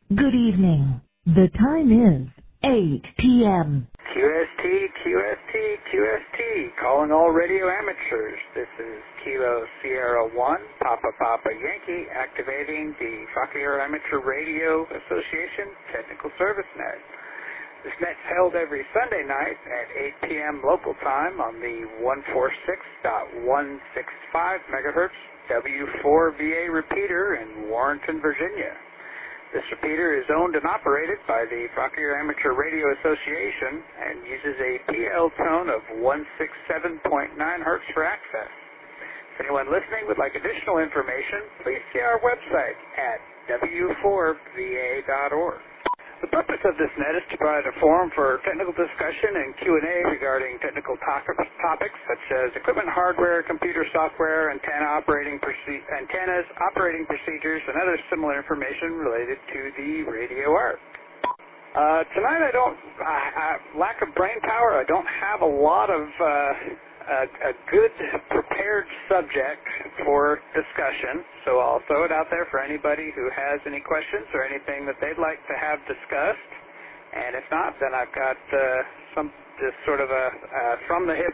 Good evening. The time is 8 p.m. QST, QST, QST, calling all radio amateurs. This is Kilo Sierra 1, Papa Papa Yankee, activating the Fauquier Amateur Radio Association Technical Service Net. This net's held every Sunday night at 8 p.m. local time on the 146.165 megahertz W4VA repeater in Warrenton, Virginia. This repeater is owned and operated by the Fauquier Amateur Radio Association and uses a PL tone of 167.9 hertz for access. If anyone listening would like additional information, please see our website at w4va.org. The purpose of this net is to provide a forum for technical discussion and Q&A regarding technical topics such as equipment hardware, computer software, antennas, operating procedures, and other similar information related to the radio art. Tonight lack of brain power, I don't have a lot of a good prepared subject for discussion, so I'll throw it out there for anybody who has any questions or anything that they'd like to have discussed. And if not, then I've got just sort of a from the hip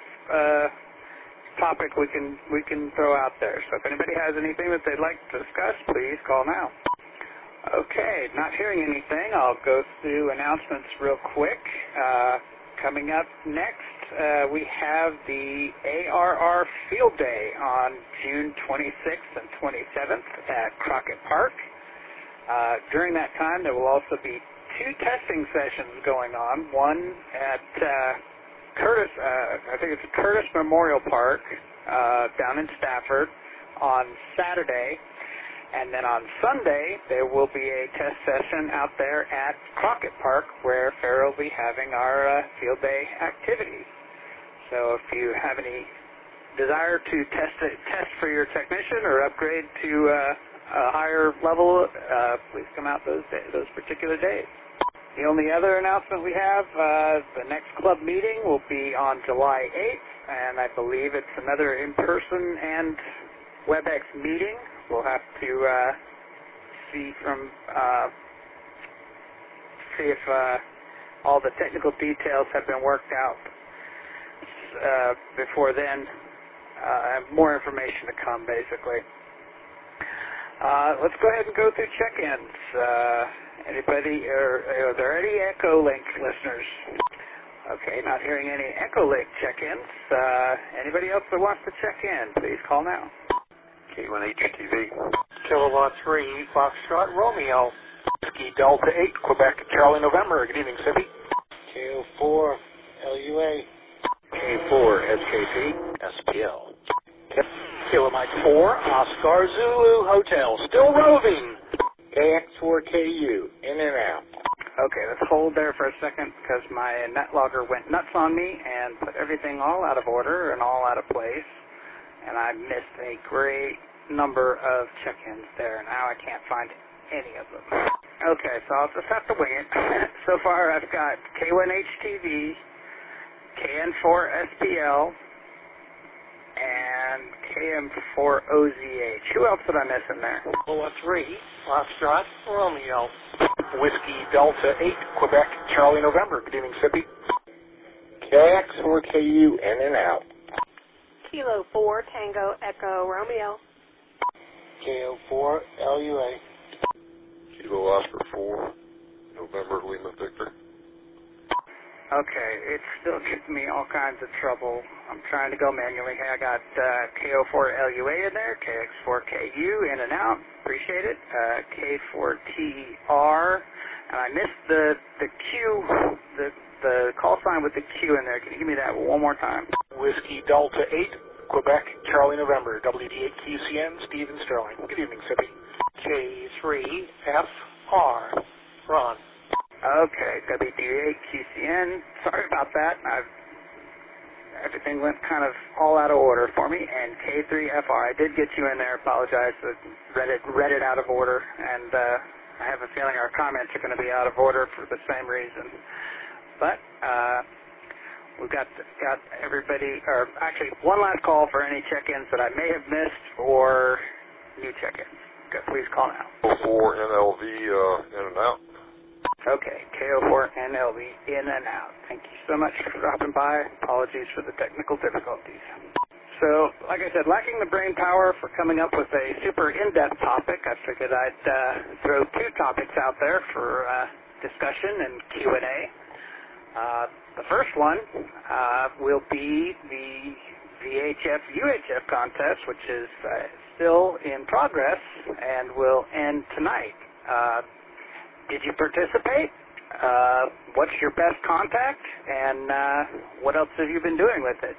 topic we can throw out there. So if anybody has anything that they'd like to discuss, please call now. Okay, not hearing anything, I'll go through announcements real quick. Coming up next, we have the ARR Field Day on June 26th and 27th at Crockett Park. During that time, there will also be two testing sessions going on. One at Curtis, I think it's Curtis Memorial Park down in Stafford on Saturday. And then on Sunday, there will be a test session out there at Crockett Park where Fair will be having our field day activities. So if you have any desire to test for your technician or upgrade to a higher level, please come out those particular days. The only other announcement we have, the next club meeting will be on July 8th, and I believe it's another in-person and WebEx meeting. We'll have to see if all the technical details have been worked out before then. More information to come, basically. Let's go ahead and go through check-ins. Anybody, are there any Echolink listeners? Okay, not hearing any Echolink check-ins. Anybody else that wants to check in, please call now. K1HTV. Kilowatt 3, Foxtrot Romeo. Whiskey Delta 8, Quebec, Charlie November. Good evening, Sippy. KO4, LUA. K4, SKT, SPL. Kilo Mike 4, Oscar Zulu Hotel. Still roving. KX4KU, in and out. Okay, let's hold there for a second because my net logger went nuts on me and put everything all out of order and all out of place. And I missed a great number of check-ins there. Now I can't find any of them. Okay, so I'll just have to wing it. So far I've got K1HTV, KN4SPL, and KM4OZH. Who else did I miss in there? Kilo 3, Foxtrot Romeo. Whiskey Delta 8, Quebec, Charlie November. Good evening, Sippy. KX4KU, in and out. Kilo 4, Tango Echo Romeo. KO4, LUA. Kilo Oscar 4, November Lima Victor. Okay, it still gives me all kinds of trouble. I'm trying to go manually. Hey, I got KO4LUA in there, KX4KU in and out. Appreciate it. K4TR, and I missed the Q, the call sign with the Q in there. Can you give me that one more time? Whiskey Delta 8, Quebec, Charlie November. WD8QCN, Stephen Sterling. Good evening, Sippy. K3FR, Ron. Okay, WD8QCN. Sorry about that. Everything went kind of all out of order for me. And K3FR, I did get you in there. Apologize. Read it out of order, and I have a feeling our comments are going to be out of order for the same reason. But we've got everybody, or actually one last call for any check-ins that I may have missed or new check-ins. Alaska. Please call now. 04 NLV in and out. Okay, KO4NLV in and out. Thank you so much for dropping by. Apologies for the technical difficulties. So, like I said, lacking the brain power for coming up with a super in-depth topic, I figured I'd throw two topics out there for discussion and Q&A. The first one will be the VHF-UHF contest, which is still in progress and will end tonight. Did you participate? What's your best contact? And what else have you been doing with it?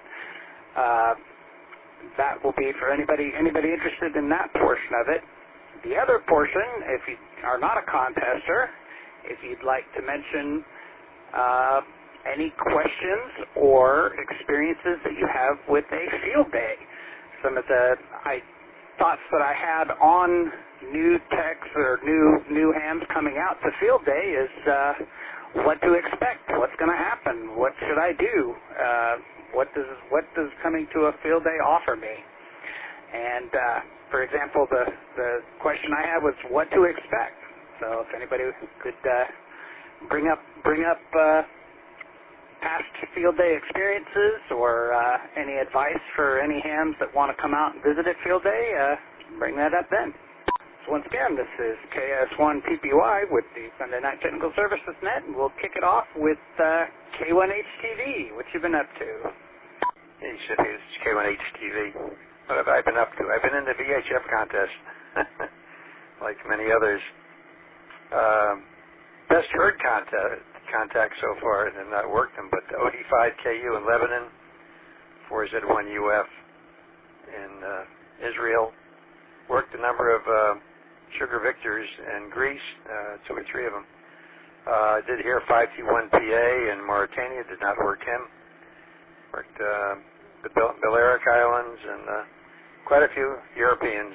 That will be for anybody interested in that portion of it. The other portion, if you are not a contester, if you'd like to mention any questions or experiences that you have with a field day. Some of the thoughts that I had on new techs or new hams coming out to field day is what to expect, what's going to happen, what should I do, what does coming to a field day offer me? And for example, the question I had was what to expect. So if anybody could bring up past field day experiences or any advice for any hams that want to come out and visit at field day, bring that up then. So once again, this is KS1PPY with the Sunday Night Technical Services Net, and we'll kick it off with K1HTV. What you been up to? Hey, Shippy, this is K1HTV. What have I been up to? I've been in the VHF contest, like many others. Best heard contact so far, and not worked them, but the OD5KU in Lebanon, 4Z1UF in Israel. Worked a number of Sugar Victors in Greece, 2 or 3 of them. Did hear 5T1PA in Mauritania, did not work him. Worked the Balearic Islands and quite a few Europeans.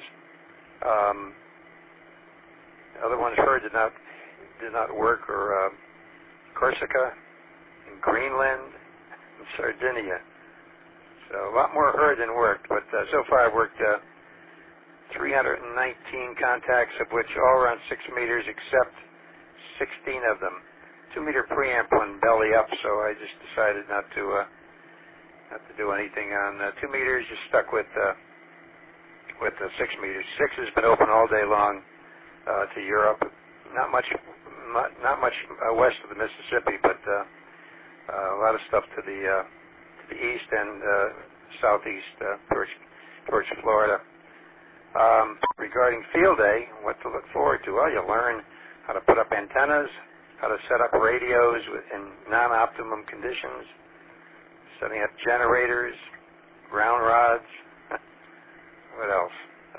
Other ones heard did not work, or Corsica, and Greenland, and Sardinia. So a lot more heard than worked, but so far I've worked 319 contacts, of which all around 6 meters, except 16 of them 2-meter preamp one belly up. So I just decided not to do anything on 2 meters. Just stuck with the 6 meters. 6 has been open all day long to Europe. Not much west of the Mississippi, but a lot of stuff to the east and southeast towards Florida. Regarding field day, what to look forward to? Well, you'll learn how to put up antennas, how to set up radios in non-optimum conditions, setting up generators, ground rods. What else?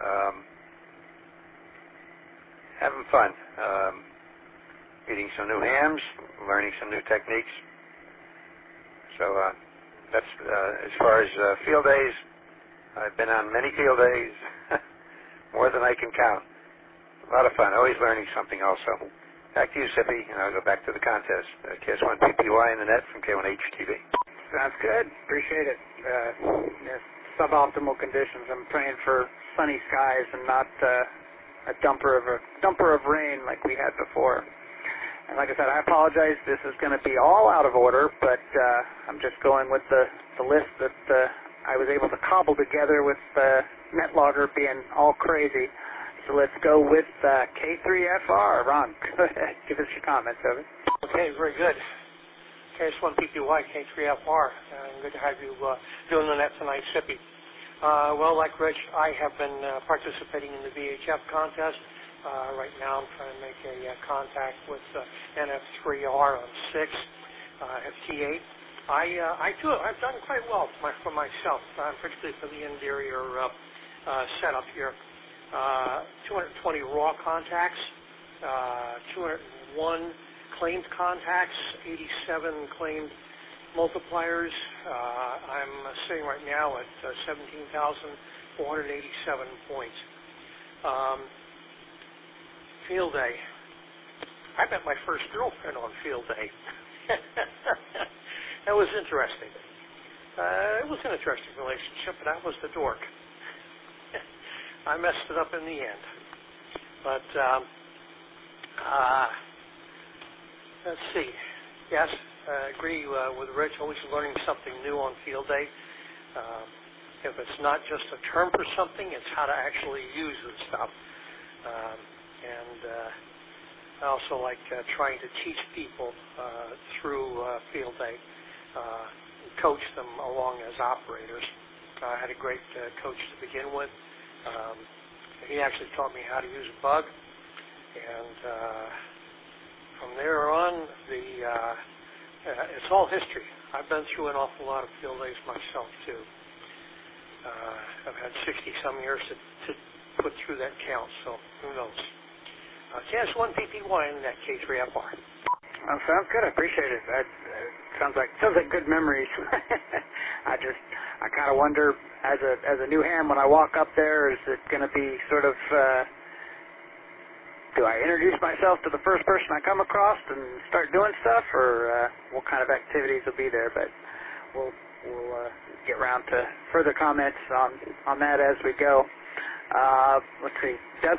Having fun. Meeting some new hams, learning some new techniques. So that's as far as field days. I've been on many field days, more than I can count. A lot of fun, always learning something also. Back to you, Sippy, and I'll go back to the contest. KS1PPY in the net from K1HTV. Sounds good. Appreciate it. Suboptimal conditions. I'm praying for sunny skies and not a dumper of rain like we had before. And like I said, I apologize. This is going to be all out of order, but I'm just going with the list that I was able to cobble together with NetLogger being all crazy. So let's go with K3FR. Ron, go ahead. Give us your comments of it. Okay, very good. KS1PPY, K3FR. Good to have you doing the net tonight, Sippy. Well, like Rich, I have been participating in the VHF contest. Right now I'm trying to make a contact with NF3R on 6, FT8. I've done quite well for myself, particularly for the interior setup here. 220 raw contacts, 201 claimed contacts, 87 claimed multipliers. I'm sitting right now at 17,487 points. Field day. I met my first girlfriend on field day. That was interesting. It was an interesting relationship, but I was the dork. I messed it up in the end. But let's see. Yes, I agree with Rich. Always learning something new on field day. If it's not just a term for something, it's how to actually use the stuff. I also like trying to teach people through field day, coach them along as operators. I had a great coach to begin with. He actually taught me how to use a bug, and from there on, it's all history. I've been through an awful lot of field days myself, too. I've had 60-some years to put through that count, so who knows. KS1PPY in that K3FR. Well, sounds good. I appreciate it. Sounds like good memories. I kind of wonder, as a new ham, when I walk up there, is it going to be sort of, do I introduce myself to the first person I come across and start doing stuff, or what kind of activities will be there? But we'll get around to further comments on that as we go. Let's see,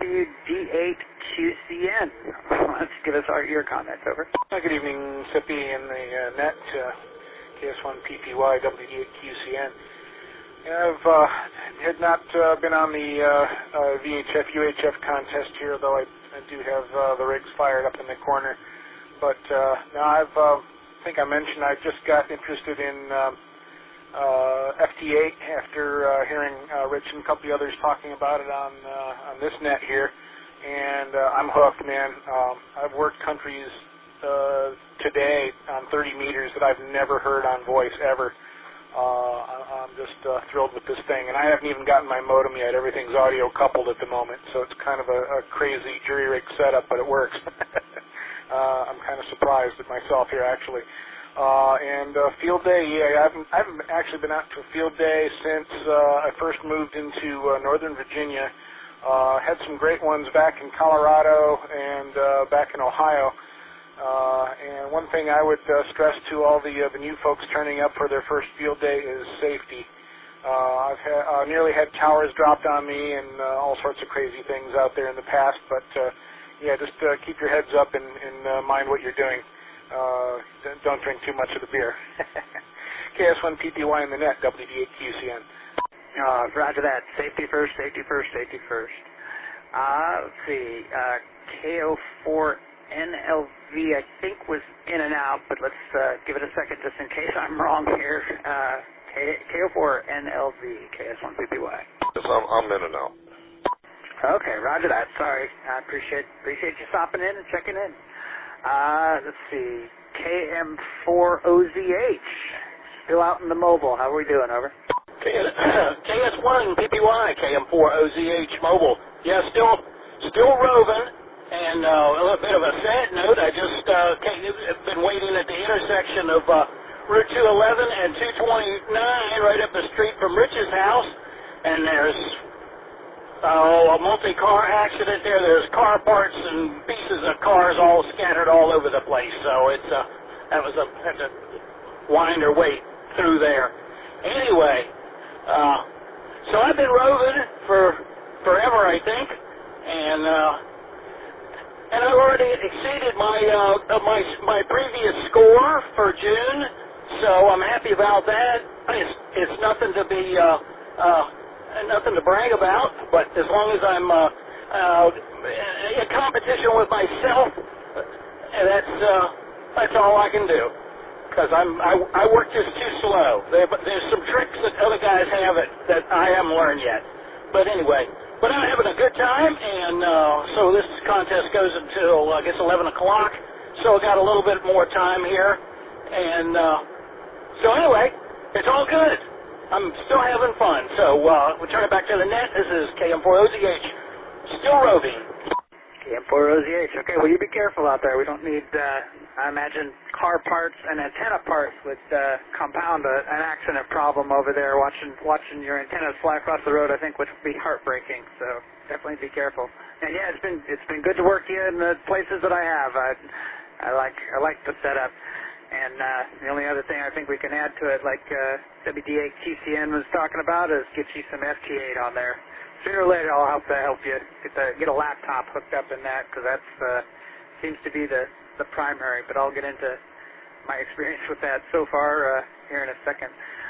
WD8QCN. Let's give us your comments, over. Good evening, Sippy and the net, KS1PPY, WD8QCN. I've had not been on the VHF, UHF contest here, though I do have the rigs fired up in the corner. But now I think I mentioned I just got interested in FT8 after hearing Rich and a couple of others talking about it on this net here, and I'm hooked, man. I've worked countries today on 30 meters that I've never heard on voice ever. I'm just thrilled with this thing, and I haven't even gotten my modem yet. Everything's audio coupled at the moment, so it's kind of a crazy jury rig setup, but it works. I'm kind of surprised at myself here, actually. And field day, yeah, I haven't actually been out to a field day since I first moved into Northern Virginia. Had some great ones back in Colorado and back in Ohio. And one thing I would stress to all the new folks turning up for their first field day is safety. I've nearly had towers dropped on me and all sorts of crazy things out there in the past, but yeah, just keep your heads up and mind what you're doing. Don't drink too much of the beer. KS1PPY in the net, WD8QCN. Roger that. Safety first, safety first, safety first. Let's see. KO4NLV, I think, was in and out, but let's give it a second just in case I'm wrong here. KO4NLV, KS1PPY. Yes, I'm in and out. Okay, roger that. Sorry. I appreciate you stopping in and checking in. Let's see, KM4OZH, still out in the mobile. How are we doing, over? KS1PPY, KM4OZH mobile. Yeah, still roving, and a little bit of a sad note. I just been waiting at the intersection of Route 211 and 229 right up the street from Rich's house, and there's a multi-car accident there. There's car parts and pieces of cars all scattered all over the place. So it's had to wind or wait through there. Anyway, so I've been roving for forever, I think, and I've already exceeded my previous score for June. So I'm happy about that. It's nothing to be nothing to brag about, but as long as I'm in competition with myself, that's all I can do. Because I work just too slow. There's some tricks that other guys have that I haven't learned yet. But anyway, I'm having a good time, and so this contest goes until I guess 11 o'clock. So I got a little bit more time here, and so anyway, it's all good. I'm still having fun. So we'll turn it back to the net. This is KM4OZH, still roving. KM4OZH. Okay, well, you be careful out there. We don't need, I imagine, car parts and antenna parts would compound an accident problem over there. Watching your antennas fly across the road, I think, would be heartbreaking. So definitely be careful. And yeah, it's been good to work here in the places that I have. I like the setup. And the only other thing I think we can add to it, like WD8QCN was talking about, is get you some FT8 on there. sooner or later I'll help you get a laptop hooked up in that, because that seems to be the primary. But I'll get into my experience with that so far here in a second.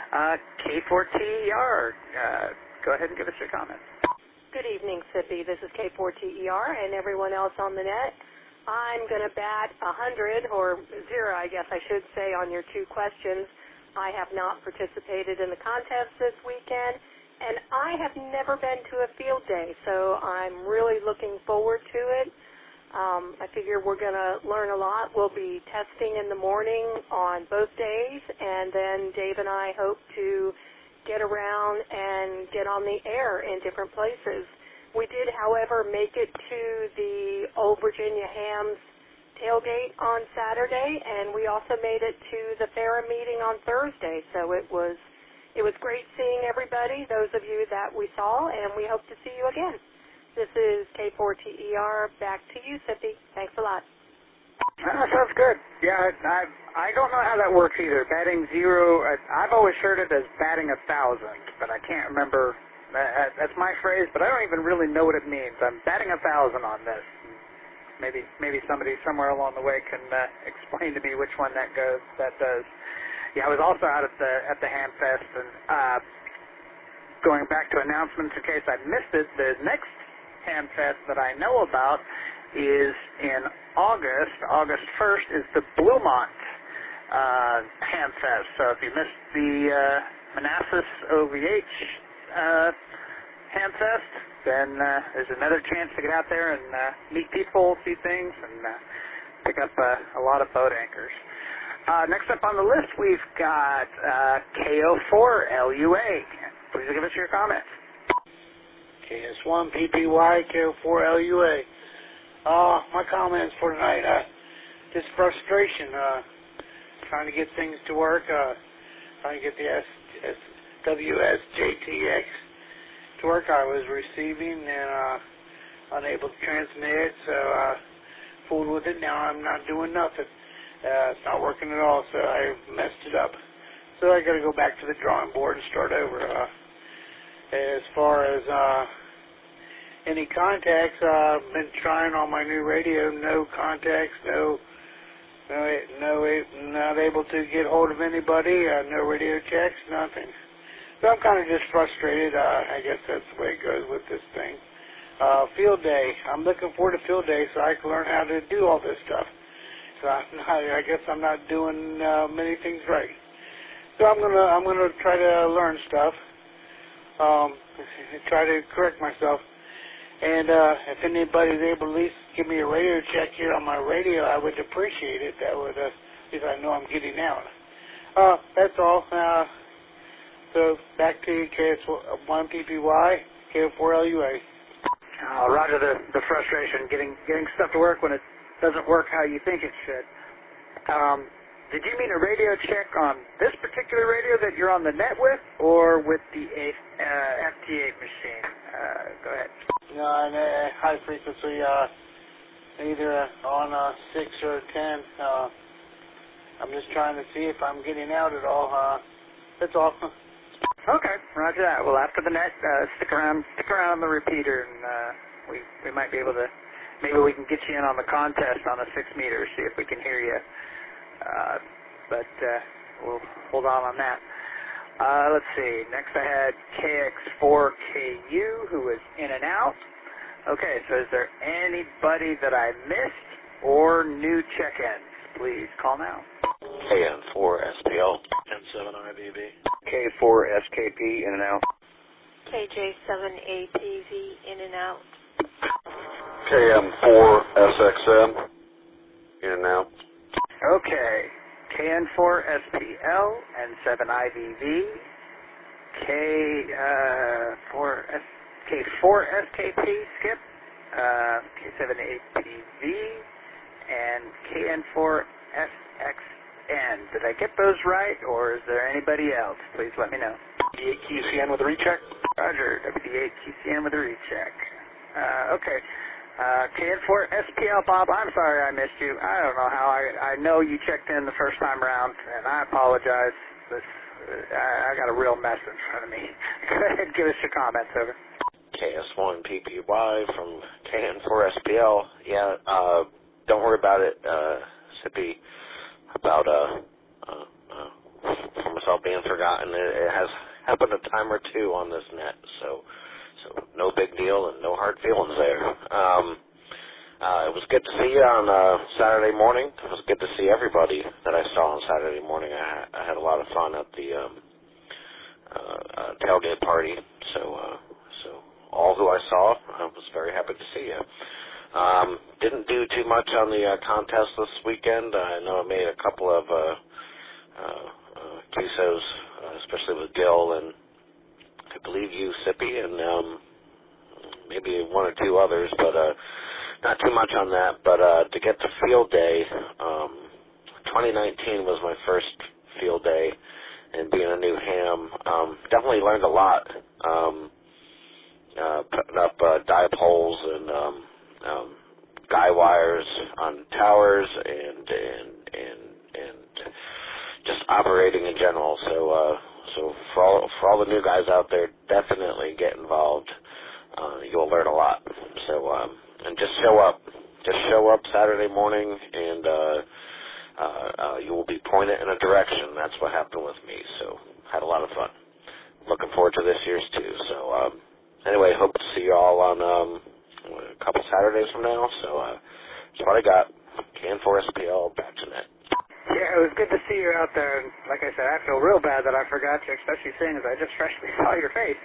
K4TER, go ahead and give us your comments. Good evening, Sippy. This is K4TER and everyone else on the net. I'm going to bat 100, or 0, I guess I should say, on your 2 questions. I have not participated in the contest this weekend, and I have never been to a field day, so I'm really looking forward to it. I figure we're going to learn a lot. We'll be testing in the morning on both days, and then Dave and I hope to get around and get on the air in different places. We did, however, make it to the Old Virginia Hams tailgate on Saturday, and we also made it to the FARA meeting on Thursday. So it was great seeing everybody, those of you that we saw, and we hope to see you again. This is K4TER. Back to you, Sippy. Thanks a lot. Sounds good. Yeah, I don't know how that works either. Batting 0, I've always heard it as batting 1,000, but I can't remember. That's my phrase, but I don't even really know what it means. I'm batting 1,000 on this. Maybe somebody somewhere along the way can explain to me which one that does. Yeah, I was also out at the Hamfest, and going back to announcements in case I missed it, the next Hamfest that I know about is in August. August 1st is the Bluemont Hamfest. So if you missed the Manassas OVH Hamfest, then there's another chance to get out there and meet people, see things, and pick up a lot of boat anchors. Next up on the list, we've got KO4LUA. Please give us your comments. KS1PPY, KO4LUA. My comments for tonight, just frustration, trying to get things to work, trying to get the WSJTX to work. I was receiving and unable to transmit, so I fooled with it. Now I'm not doing nothing. It's not working at all, so I messed it up. So I got to go back to the drawing board and start over. As far as any contacts, I've been trying on my new radio. No contacts, not able to get hold of anybody. No radio checks, nothing. So I'm kind of just frustrated. I guess that's the way it goes with this thing. Field day. I'm looking forward to field day so I can learn how to do all this stuff. So I guess I'm not doing many things right. So I'm gonna try to learn stuff. Try to correct myself. And if anybody's able to at least give me a radio check here on my radio, I would appreciate it. That would, at least I know I'm getting out. That's all. So back to KS1PPY, KO4LUA. Roger the frustration, getting stuff to work when it doesn't work how you think it should. Did you mean a radio check on this particular radio that you're on the net with, or with the FT8 machine? Go ahead. No, high frequency, either on 6 or 10. I'm just trying to see if I'm getting out at all. That's all. Okay, roger that. Well, after the net, stick around on the repeater, and we might be able to. Maybe we can get you in on the contest on a 6 meter, see if we can hear you. But we'll hold on that. Let's see. Next I had KX4KU, who was in and out. Okay, so is there anybody that I missed or new check-ins? Please call now. KN4SPL, N7IBB. K4SKP, in and out. KJ7APV, in and out. KM4SXM, in and out. Okay, KN4SPL, N7IBV, K4SKP, skip, K7APV, and KN4SXN. Did I get those right, or is there anybody else? Please let me know. WD8QCN with a recheck. Roger, WD8QCN with a recheck. Okay. KN4SPL, Bob, I'm sorry I missed you. I don't know how. I know you checked in the first time around, and I apologize. I got a real mess in front of me. Go ahead, give us your comments, over. KS1PPY from KN4SPL. Yeah, don't worry about it, Sippy, about for myself being forgotten. It has happened a time or two on this net, so no big deal and no hard feelings there. It was good to see you on Saturday morning. It was good to see everybody that I saw on Saturday morning. I had a lot of fun at the tailgate party, so all who I saw, I was very happy to see you. Didn't do too much on the contest this weekend. I know I made a couple of QSOs, especially with Gil and I believe you, Sippy, and maybe one or two others, but not too much on that. But to get to field day, 2019 was my first field day, and being a new ham, definitely learned a lot. Putting up dipoles and guy wires on towers and just operating in general. So for all the new guys out there, definitely get involved. You'll learn a lot. So and just show up. Just show up Saturday morning, and you will be pointed in a direction. That's what happened with me. So had a lot of fun. Looking forward to this year's too. So anyway, hope to see you all on a couple Saturdays from now. So that's what I got. KN4SPL, back to net. Yeah, it was good to see you out there. And like I said, I feel real bad that I forgot you, especially seeing as I just freshly saw your face.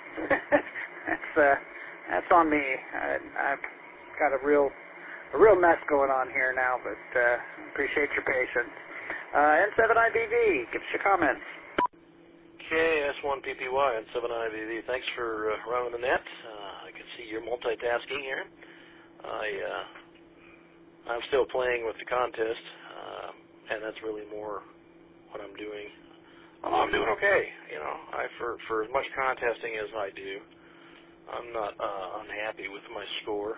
That's on me. I've got a real mess going on here now, but appreciate your patience. N7IBV, give us your comments. KS1PPY and 7IBV, thanks for running the net. I can see you're multitasking here. I'm still playing with the contest, and that's really more what I'm doing. I'm doing okay, you know. For as much contesting as I do, I'm not unhappy with my score.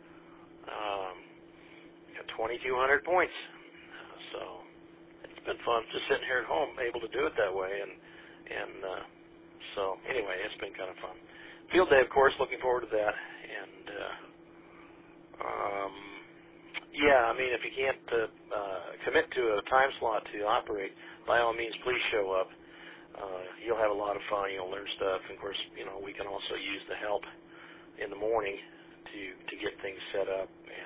Got 2,200 points, so it's been fun just sitting here at home, able to do it that way, and so anyway, it's been kind of fun. Field day, of course, looking forward to that, and yeah, I mean, if you can't commit to a time slot to operate, by all means, please show up. You'll have a lot of fun. You'll learn stuff. And of course, you know, we can also use the help in the morning to get things set up,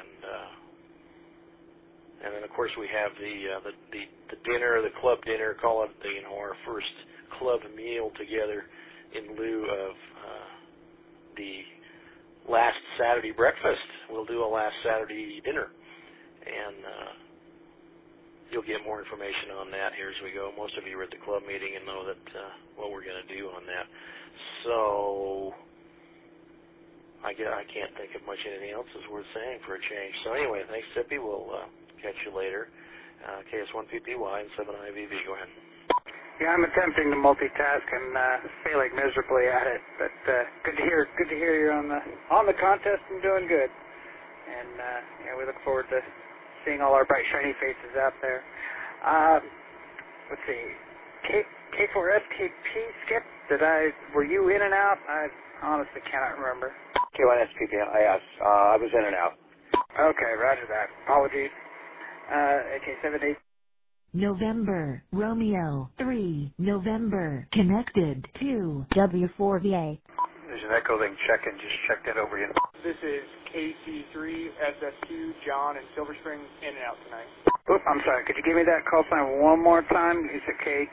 and then of course we have the dinner, the club dinner, call it our first club meal together in lieu of the last Saturday breakfast. We'll do a last Saturday dinner, and you'll get more information on that here as we go. Most of you were at the club meeting and know that what we're going to do on that. So I can't think of much anything else that's worth saying for a change. So anyway, thanks, Sippy. We'll catch you later. KS1PPY and 7IVV. Go ahead. Yeah, I'm attempting to multitask and failing miserably at it, but good to hear you're on the contest and doing good. And yeah, we look forward to seeing all our bright shiny faces out there. Let's see, K4SKP, Skip. Were you in and out? I honestly cannot remember. K1SPP, yes, I was in and out. Okay, roger that. Apologies. AK78. November, Romeo, 3, November, connected to W4VA. There's an echo link check-in. Just check that over here. This is KC3SSQ, John in Silver Spring, in and out tonight. Oop, I'm sorry. Could you give me that call sign one more time? You said K.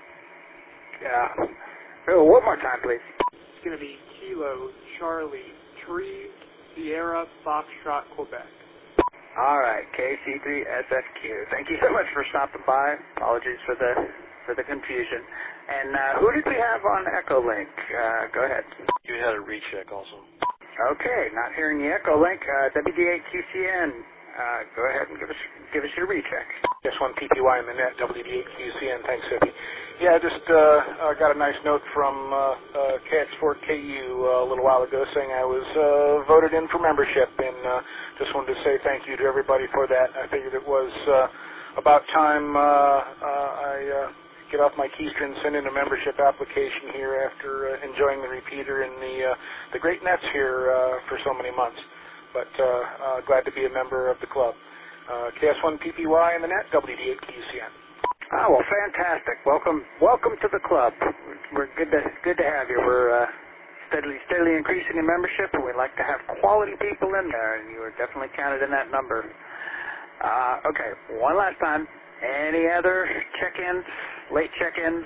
One more time, please. It's going to be Kilo Charlie Tree Sierra Foxtrot, Quebec. All right, KC3SFQ. Thank you so much for stopping by. Apologies for the confusion. And who did we have on Echo Link? Go ahead. You had a recheck also. Okay, not hearing the Echo Link. WD8QCN. Go ahead and give us your recheck. Just one PPY in the net, WD8QCN. Thanks, Sippy. Yeah, I just got a nice note from KX4KU a little while ago saying I was voted in for membership, and just wanted to say thank you to everybody for that. I figured it was about time I get off my keister and send in a membership application here after enjoying the repeater and the great nets here for so many months. But glad to be a member of the club. KS1PPY in the net, WD8QCN. Oh, well, fantastic. Welcome to the club. We're good to have you. We're steadily increasing in membership, and we'd like to have quality people in there, and you are definitely counted in that number. Okay, one last time. Any other check-ins, late check-ins,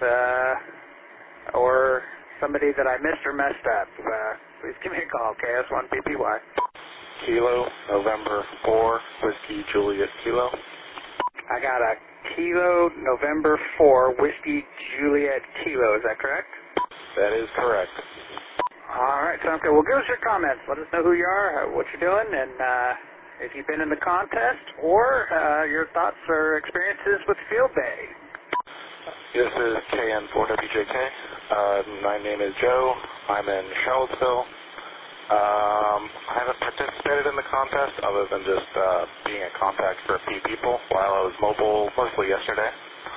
or somebody that I missed or messed up? Please give me a call, KS1PPY. Kilo, November 4, Whiskey Juliet Kilo. I got a Kilo, November 4, Whiskey Juliet Kilo. Is that correct? That is correct. All right, sounds good. Well, give us your comments. Let us know who you are, what you're doing, and if you've been in the contest, or your thoughts or experiences with Field Day. This is KN4WJK. My name is Joe. I'm in Charlottesville. I haven't participated in the contest other than just being a contact for a few people while I was mobile mostly yesterday.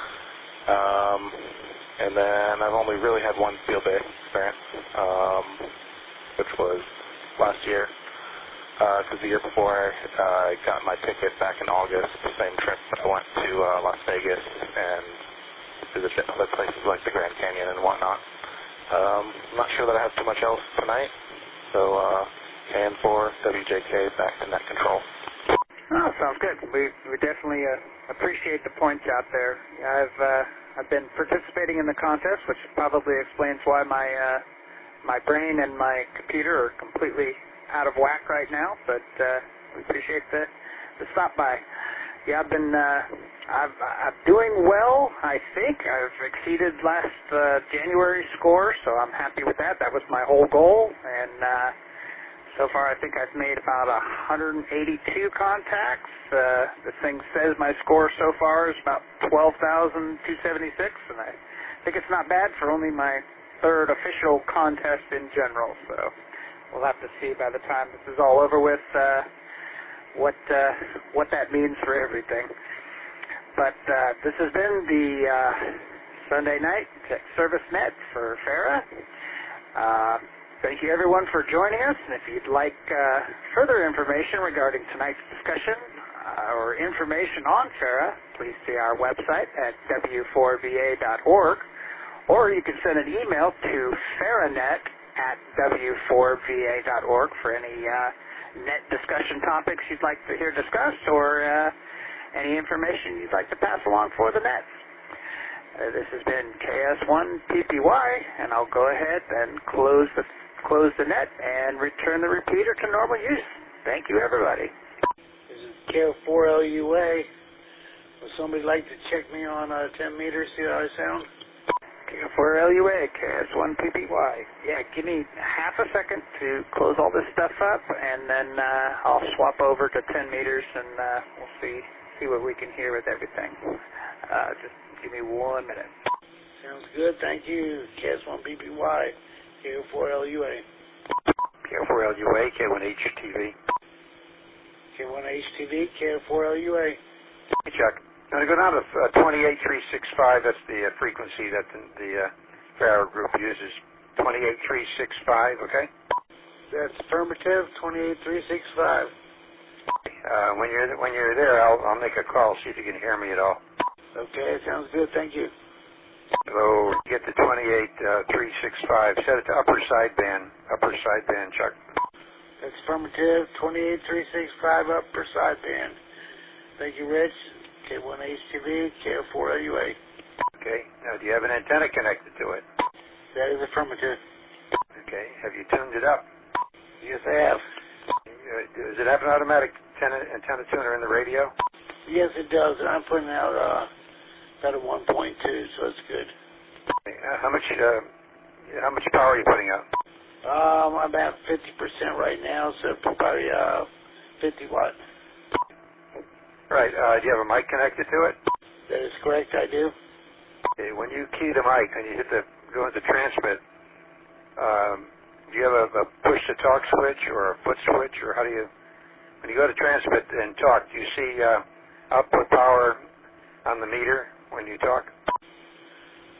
And then I've only really had one Field Day experience, which was last year. Because the year before I got my ticket back in August, the same trip I went to Las Vegas and visited other places like the Grand Canyon and whatnot. I'm not sure that I have too much else tonight, so KN4WJK back to net control. Oh, sounds good. We definitely appreciate the points out there. I've been participating in the contest, which probably explains why my brain and my computer are completely out of whack right now, but we appreciate the stop by. Yeah, I'm doing well, I think. I've exceeded last January's score, so I'm happy with that. That was my whole goal, and so far I think I've made about 182 contacts. This thing says my score so far is about 12,276, and I think it's not bad for only my third official contest in general, so we'll have to see by the time this is all over with what that means for everything. But this has been the Sunday night Tech Service Net for FARA. Thank you everyone for joining us, and if you'd like further information regarding tonight's discussion or information on FARA, please see our website at w4va.org, or you can send an email to faranet@w4va.org for any net discussion topics you'd like to hear discussed, or any information you'd like to pass along for the nets. This has been KS1PPY, and I'll go ahead and close the net and return the repeater to normal use. Thank you, everybody. This is KF4LUA. Would somebody like to check me on 10 meters, see how I sound? KF4LUA, KS1PPY. Yeah, give me half a second to close all this stuff up, and then I'll swap over to 10 meters, and we'll see what we can hear with everything. Just give me 1 minute. Sounds good. Thank you. KS1PPY, KF4LUA. KF4LUA, K1HTV. K1HTV, KF4LUA. Hey, Chuck. I'm going to go down to 28365. That's the frequency that the FARA group uses. 28365, okay? That's affirmative, 28365. When you're there, I'll make a call, see if you can hear me at all. Okay, sounds good. Thank you. So get to 28365. Set it to upper sideband, Chuck. That's affirmative, 28365 upper sideband. Thank you, Rich. K1HTV, KF4LUA. Okay. Now, do you have an antenna connected to it? That is affirmative. Okay. Have you tuned it up? Yes, I have. Does it have an automatic antenna tuner in the radio? Yes, it does. And I'm putting out about a 1.2, so it's good. How much power are you putting out? I'm about 50% right now, so probably 50 watt. Right. Do you have a mic connected to it? That is correct, I do. Okay. When you key the mic and you go into transmit, do you have a push-to-talk switch or a foot switch, or how do you? When you go to transmit and talk, do you see output power on the meter when you talk?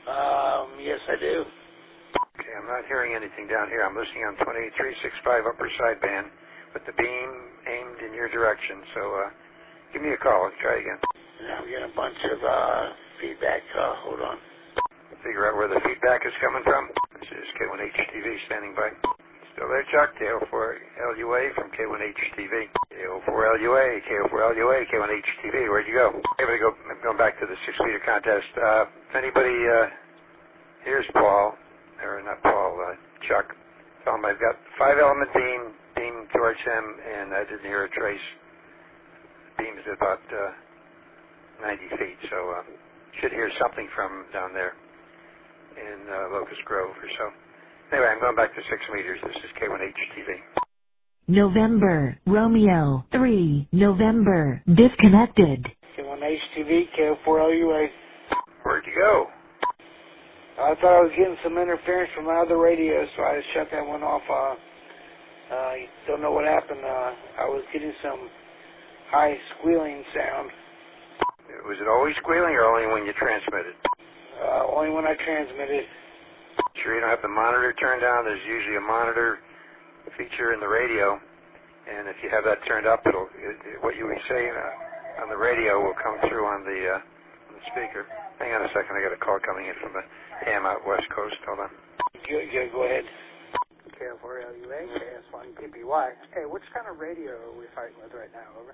Yes, I do. Okay, I'm not hearing anything down here. I'm listening on 28365 upper sideband with the beam aimed in your direction. So give me a call. Let's try again. Yeah, I'm getting a bunch of feedback. Hold on. Figure out where the feedback is coming from. This is K1HTV standing by. Still there, Chuck? K04LUA from K1HTV. K04LUA, K04LUA, K1HTV. Where'd you go? I'm going back to the 6-meter contest. If anybody, here's Paul, or not Paul, Chuck. Tell him I've got 5-element beam towards him, and I didn't hear a trace. The beam is about 90 feet, so should hear something from down there in Locust Grove or so. Anyway, I'm going back to 6 meters. This is K1HTV. November, Romeo, 3, November, disconnected. K1HTV, K04LUA. Where'd you go? I thought I was getting some interference from my other radio, so I shut that one off. Don't know what happened. I was getting some high squealing sound. Was it always squealing or only when you transmitted? Only when I transmitted. Sure you don't have the monitor turned on? There's usually a monitor feature in the radio, and if you have that turned up, what you would say on the radio will come through on the speaker. Hang on a second, I got a call coming in from the AM out West Coast. Hold on. Yeah, go ahead. K04LUA, KS1PPY. Hey, which kind of radio are we fighting with right now? Over.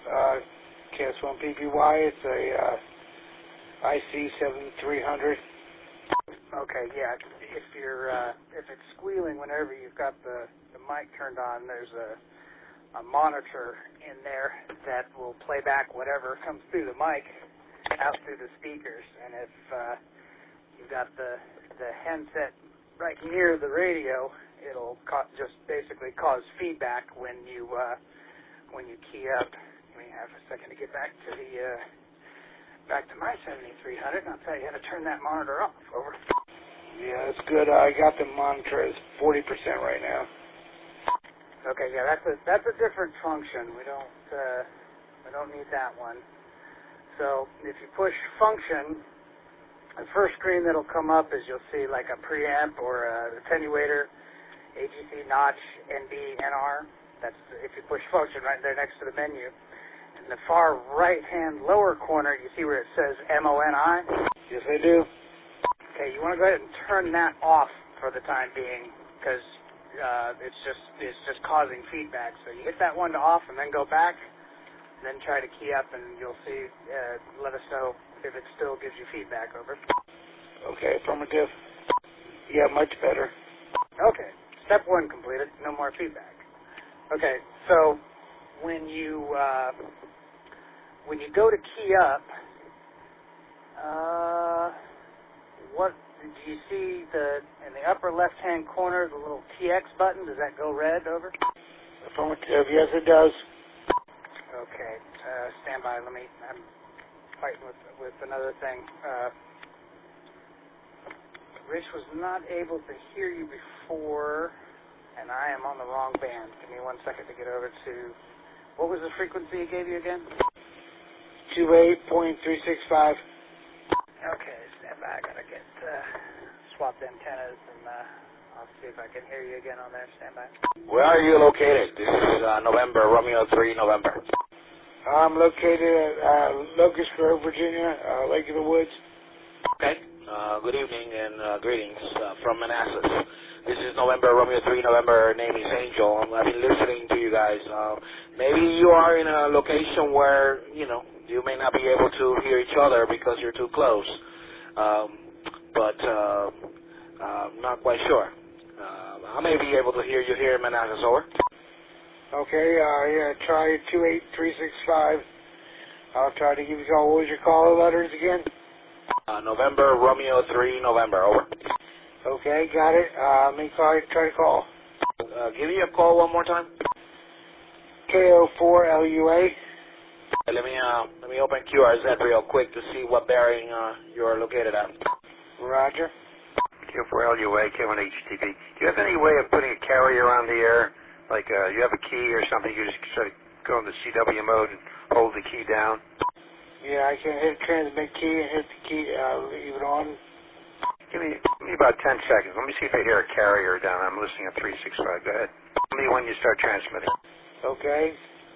KS1PPY, it's a IC7300. Okay, yeah. If it's squealing whenever you've got the mic turned on, there's a monitor in there that will play back whatever comes through the mic out through the speakers. And if you've got the handset right near the radio, it'll just basically cause feedback when you key up. Let me have a second to get back to my 7300, and I'll tell you how to turn that monitor off. Over. Yeah, that's good. I got the monitor at 40% right now. Okay, yeah, that's a different function. We don't need that one. So if you push function, the first screen that'll come up is you'll see like a preamp or a attenuator, AGC, notch, NB, NR. That's if you push function right there next to the menu. In the far right-hand lower corner, you see where it says MONI? Yes, I do. Okay, you want to go ahead and turn that off for the time being because it's just causing feedback. So you hit that one to off and then go back, and then try to key up, and you'll see. Let us know if it still gives you feedback. Over. Okay, affirmative. Yeah, much better. Okay, step 1 completed. No more feedback. Okay, so when you go to key up, what do you see in the upper left-hand corner, the little TX button? Does that go red? Over. Affirmative. Yes, it does. Okay. Stand by. I'm fighting with another thing. Rich was not able to hear you before, and I am on the wrong band. Give me 1 second to get over to. What was the frequency he gave you again? 28.365. Okay, stand by. I gotta get swapped antennas, and I'll see if I can hear you again on there. Stand by. Where are you located? This is November, Romeo 3, November. I'm located at Locust Grove, Virginia, Lake of the Woods. Okay. Good evening and greetings from Manassas. This is November, Romeo 3, November. Name is Angel. I've been listening to you guys. Maybe you are in a location where, you may not be able to hear each other because you're too close. But I'm not quite sure. I may be able to hear you here in Manassas. Over. Okay, yeah, try 28365. I'll try to give you all. What was your call letters again? November, Romeo 3, November. Over. Okay, got it. Let me try to call. Give me a call one more time. K04LUA. Let me open QRZ real quick to see what bearing you're located at. Roger. K4LUA, K1HTV. Do you have any way of putting a carrier on the air? Like you have a key or something, you just sort of go in the CW mode and hold the key down? Yeah, I can hit transmit key and hit the key, leave it on. Give me about 10 seconds. Let me see if I hear a carrier down. I'm listening at 365. Go ahead. Tell me when you start transmitting. Okay.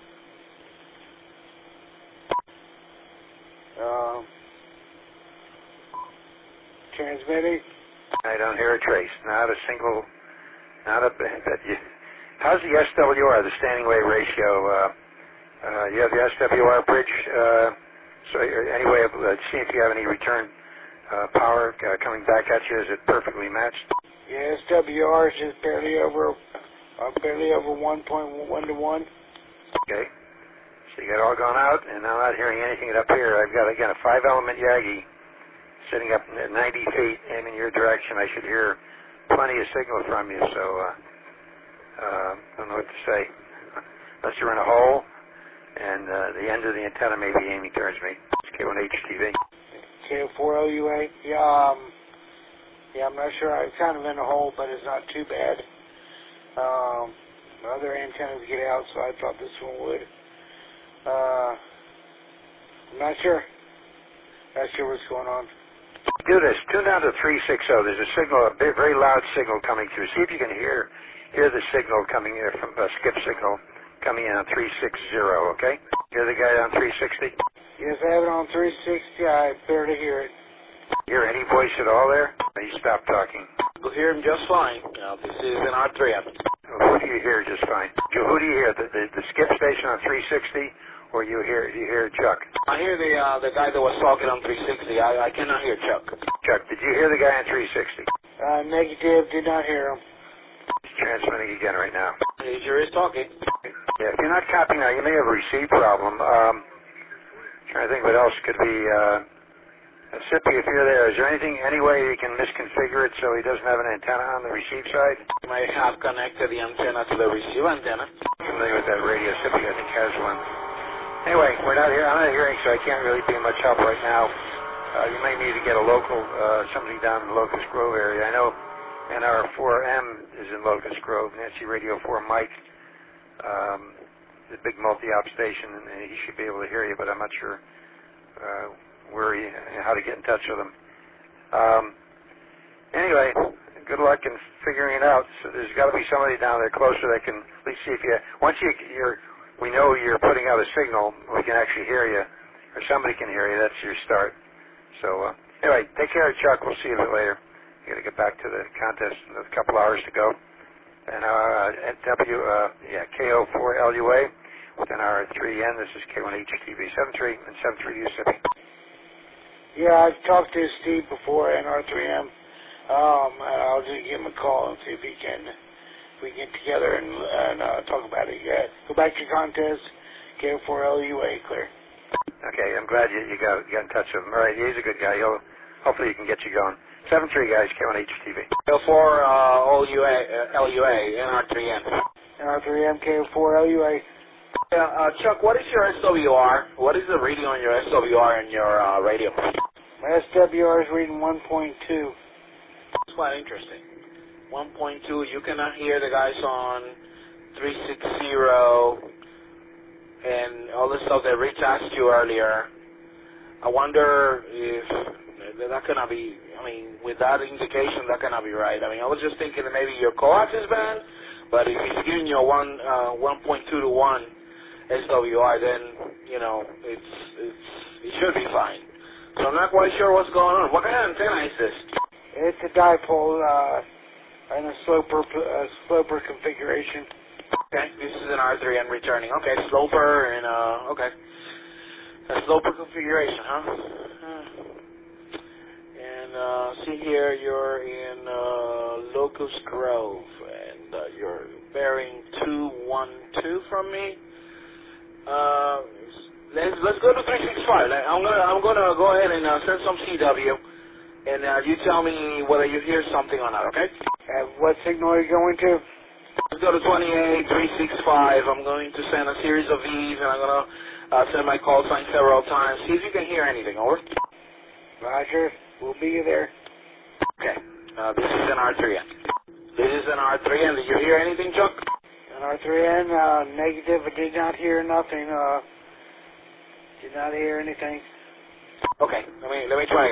Transmitting. I don't hear a trace. Not a single. Not a bit. How's the SWR, the standing wave ratio? You have the SWR bridge. So anyway, let's see if you have any return power coming back at you. Is it perfectly matched? Yeah, SWR is just barely over 1.1 to 1. Okay. So you got it all gone out, and I'm not hearing anything up here. I've got, again, a 5-element Yagi sitting up at 90 feet, aiming your direction. I should hear plenty of signal from you, so I don't know what to say. Unless you're in a hole, and the end of the antenna may be aiming towards me. It's K1HTV. K4LUA. Yeah, I'm not sure. I'm kind of in a hole, but it's not too bad. My other antennas get out, so I thought this one would. I'm not sure. Not sure what's going on. Do this. Tune down to 360. There's a signal, a very loud signal coming through. See if you can hear the signal coming in from a skip signal coming in on 360, okay? Hear the guy on 360? Yes, I have it on 360. I barely hear it. Hear any voice at all there? He stopped talking. You'll hear him just fine. This is an R3M. Who do you hear just fine? Who do you hear? The skip station on 360, or you hear Chuck? I hear the guy that was talking on 360. I cannot hear Chuck. Chuck, did you hear the guy on 360? Negative. Did not hear him. He's transmitting again right now. He sure is talking. Yeah, if you're not copying now, you may have a receive problem. Trying to think what else could be. Sippy, if you're there, is there any way you can misconfigure it so he doesn't have an antenna on the receive side? You might have connected the antenna to the receive antenna. Familiar with that radio. Sippy, I think, has one. Anyway, I'm not hearing, so I can't really be much help right now. You may need to get a local, somebody down in the Locust Grove area. I know NR4M is in Locust Grove, Nancy Radio 4 Mike, the big multi-op station, and he should be able to hear you, but I'm not sure how to get in touch with him. Anyway, good luck in figuring it out. So there's got to be somebody down there closer that can at least see if we know you're putting out a signal, we can actually hear you, or somebody can hear you. That's your start. So anyway, take care, Chuck. We'll see you a bit later. We got to get back to the contest. There's a couple hours to go. And KO4LUA with NR3N. This is K1HTV 73 and 73 Mississippi. Yeah, I've talked to Steve before, NR3M. I'll just give him a call and see if we can get together and talk about it. Yeah, go back to your contest. KO4LUA, clear. Okay, I'm glad you got in touch with him. All right, he's a good guy. Hopefully he can get you going. 73 guys, K1HTV. KO4LUA, NR3M. NR3M, KO4LUA. Yeah, Chuck, what is your SWR? What is the reading on your SWR and your radio? My SWR is reading 1.2. That's quite interesting. 1.2. You cannot hear the guys on 360 and all the stuff that Rich asked you earlier. I wonder if that cannot be, with that indication, that cannot be right. I was just thinking that maybe your coax is bad, but if he's giving you a 1.2 to 1 SWR, then, it should be fine. So I'm not quite sure what's going on. What kind of antenna is this? It's a dipole and a sloper configuration. Okay, this is an R3M returning. Okay, sloper and, okay. A sloper configuration, huh? And, see here, you're in Locust Grove, and you're bearing 212 from me. Let's go to 365. I'm gonna go ahead and send some CW, and you tell me whether you hear something or not, okay? What signal are you going to? Let's go to 28, 365. I'm going to send a series of V's, and I'm going to send my call sign several times. See if you can hear anything, over. Roger. We'll be there. Okay. This is an R3N. This is an R3N. Did you hear anything, Chuck? An R3N, negative. I did not hear nothing. Did not hear anything. Okay. Let me try again.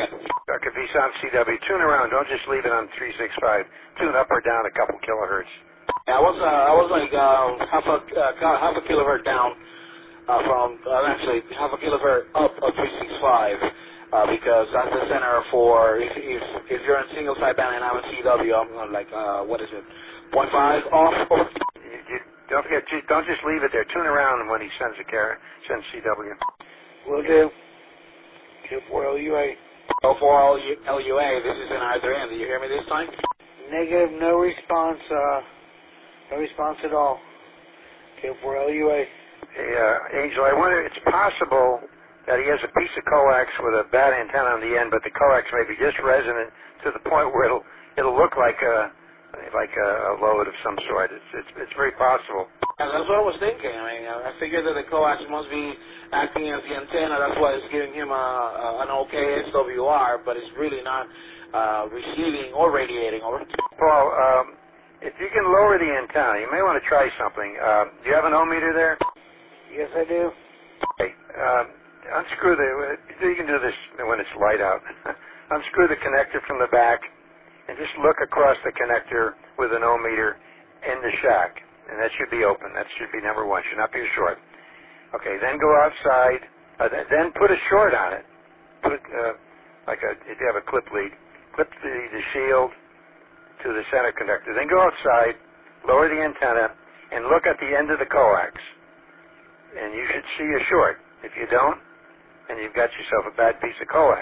Dr. V on CW. Tune around. Don't just leave it on 365. Tune up or down a couple kilohertz. Yeah, I was like half a kilohertz down from actually half a kilohertz up 365 because that's the center for if you're in single sideband and I'm in CW, I'm on like what is it, 0.5 off. Don't forget, don't just leave it there. Tune around when he sends CW. Will do. Q4LUA. Q4LUA. This is an either end. Do you hear me this time? Negative. No response. No response at all. Q4LUA. Hey, Angel, I wonder, it's possible that he has a piece of coax with a bad antenna on the end, but the coax may be just resonant to the point where it'll look like a load of some sort. It's very possible. And that's what I was thinking. I mean, I figured that the coax must be acting as the antenna. That's why it's giving him an okay SWR, but it's really not receiving or radiating. Over. Paul, if you can lower the antenna, you may want to try something. Do you have an ohmmeter there? Yes, I do. Okay. Unscrew you can do this when it's light out. Unscrew the connector from the back and just look across the connector with an ohmmeter in the shack. And that should be open. That should be number one. Should not be a short. Okay, then go outside. Then put a short on it. Put if you have a clip lead, clip the shield to the center conductor. Then go outside, lower the antenna, and look at the end of the coax. And you should see a short. If you don't, then you've got yourself a bad piece of coax.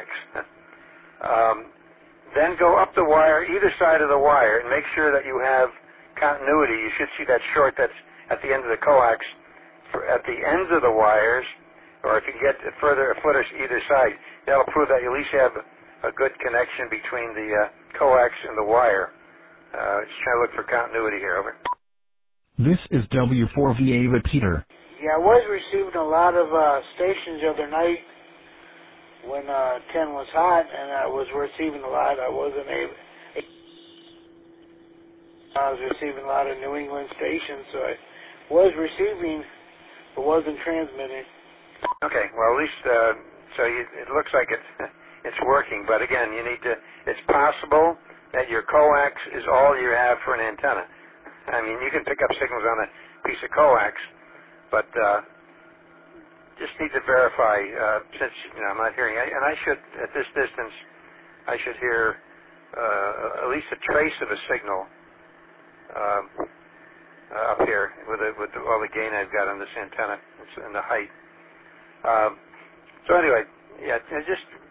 Then go up the wire, either side of the wire, and make sure that you have continuity. You should see that short that's at the end of the coax. At the ends of the wires, or if you get a foot or either side, that'll prove that you at least have a good connection between the coax and the wire. Just try to look for continuity here. Over. This is W4VA repeater. Yeah, I was receiving a lot of stations the other night when 10 was hot, and I was receiving a lot. I was receiving a lot of New England stations, so I was receiving, but wasn't transmitting. Okay, well, at least it looks like it's working. But again, you need to. It's possible that your coax is all you have for an antenna. I mean, you can pick up signals on a piece of coax, but just need to verify since I'm not hearing. And I should, at this distance, I should hear at least a trace of a signal up here with all the gain I've got on this antenna and the height. So anyway, yeah, just